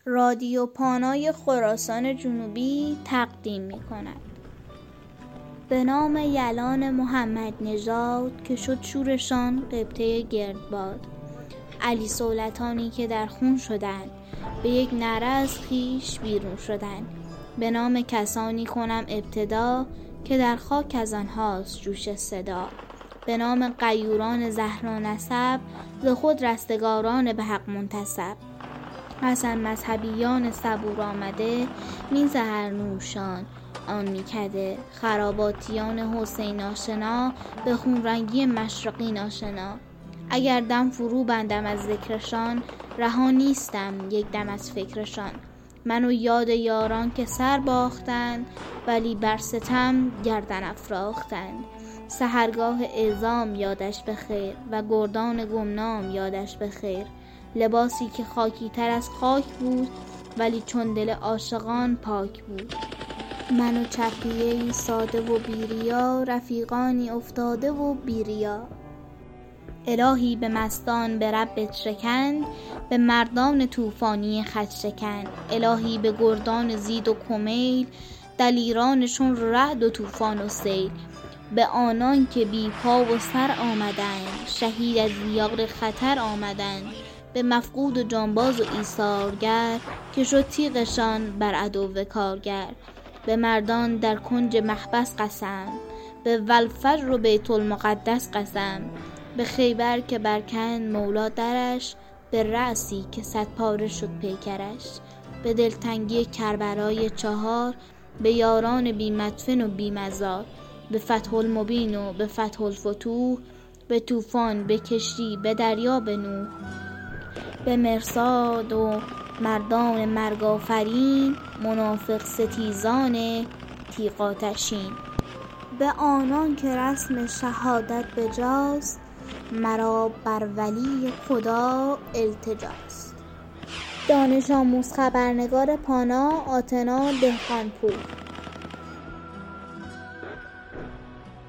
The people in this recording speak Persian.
رادیو پانای خراسان جنوبی تقدیم می کند. به نام یلان محمد نژاد که شد شورشان قبطه گردباد، علی صولتانی که در خون شدند به یک نعره از خویش بیرون شدند. به نام کسانی کنم ابتدا که در خاک از آنهاست جوش صدا. به نام غیوران زهرا نسب ز خود رستگاران به حق منتسب. حسن مذهبیان صبور آمده می زهر نوشان آن میکده. خراباتیان حسین آشنا به خون رنگی مشرقی ناشنا. اگر دم فرو بندم از ذکرشان رها نیستم یک دم از فکرشان. منو یاد یاران که سر باختند ولی بر ستم گردن افراختند. سحرگاه اعزام یادش بخیر و گردان گمنام یادش بخیر. لباسی که خاکی تر از خاک بود ولی چون دل عاشقان پاک بود. من و چپیه‌ای ساده و بیریا رفیقانی افتاده و بیریا. الهی به مستان به ربت شکند به مردان طوفانی خط شکند. الهی به گردان زید و کمیل دلیرانشون رعد و طوفان و سیل. به آنان که بی پا و سر آمدند شهید از یاغر خطر آمدند. به مفقود و جانباز و ایثارگر که شد تیغشان بر عدو کارگر. به مردان در کنج محبس قسم به والفجر و بیت المقدس قسم. به خیبر که برکند مولا درش به رأسی که 100 پاره شد پیکرش. به دلتنگی کربلای 4 به یاران بی مدفن و بی مزار. به فتح المبین و به فتح الفتوح به طوفان به کشتی به دریا به نوح. به مرصاد و مردان مرگ آفرین منافق ستیزان تیغ آتشین. به آنان که رسم شهادت بجاست مرا بر ولی خدا التجاست. دانش آموز خبرنگار پانا آتنا دهقانپور.